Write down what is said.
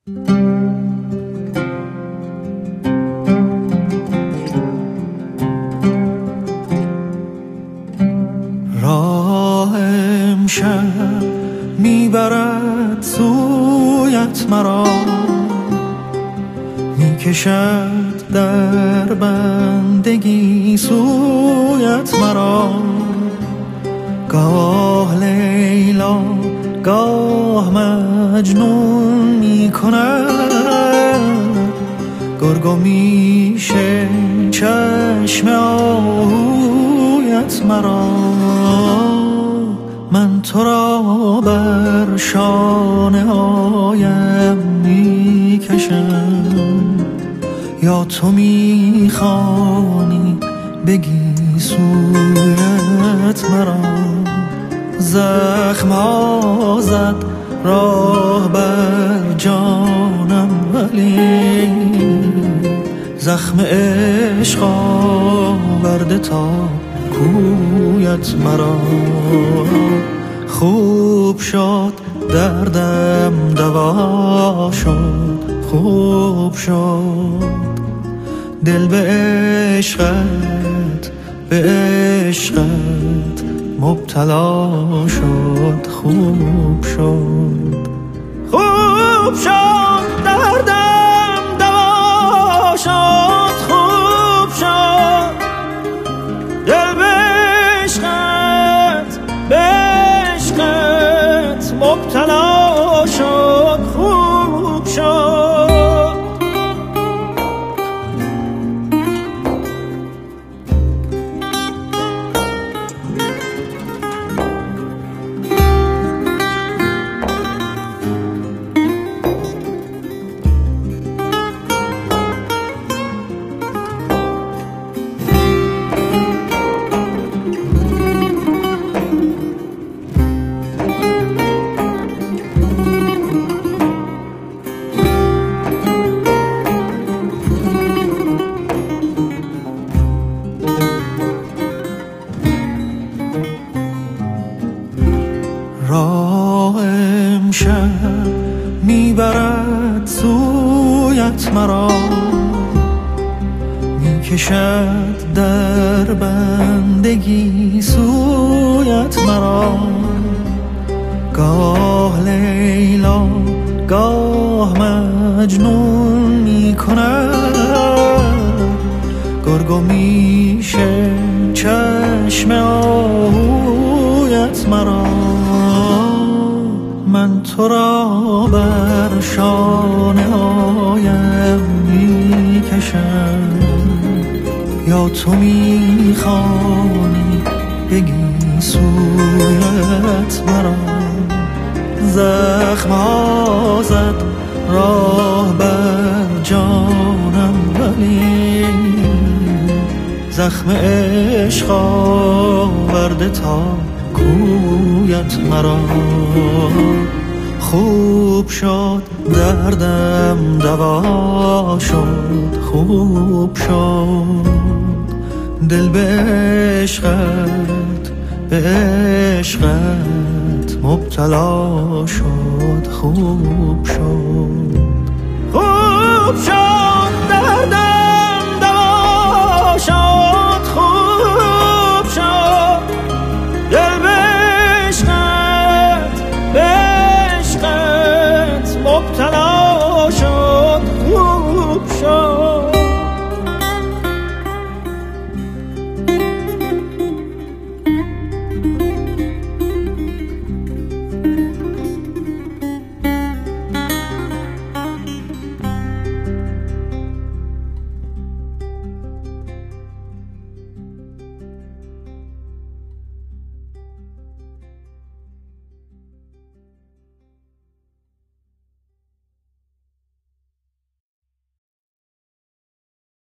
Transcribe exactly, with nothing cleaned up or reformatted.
راه امشب میبرد سویت مرا، میکشد در بندگی سویت مرا. گاه لیلا گاه مجنون میکند، گرگ میشه چشم آهویت مرا. من تو را بر شانه هایم میکشم، یا تو میخوانی بگی سویت مرا. زخم ها زد راه بر جانم، ولی زخم عشق آورده تا کویت مرا. خوب شد دردم دوا شد، خوب شد دل به عشقت، به عشقت مبتلا شد. خوب شد، خوب شد دردم دوا شد، خوب شد دل به عشقت، به عشقت مبتلا شد. خوب شد. راه امشب میبرد سویت مرا، میکشد در بندگی سویت مرا. گاه لیلا گاه مجنون میکند، گرگ میشه چشم آهویت مرا. من تو را بر شانه هایم میکشم، یا تو میخوانی بگی سویت مرا. زخم ها زد راه بر جانم، ولی زخم عشق آورده تا کویت مرا. خوب شد دردم دوا شد، خوب شد دل به عشقت، به عشقت مبتلا شد. خوب شد، خوب شد دردم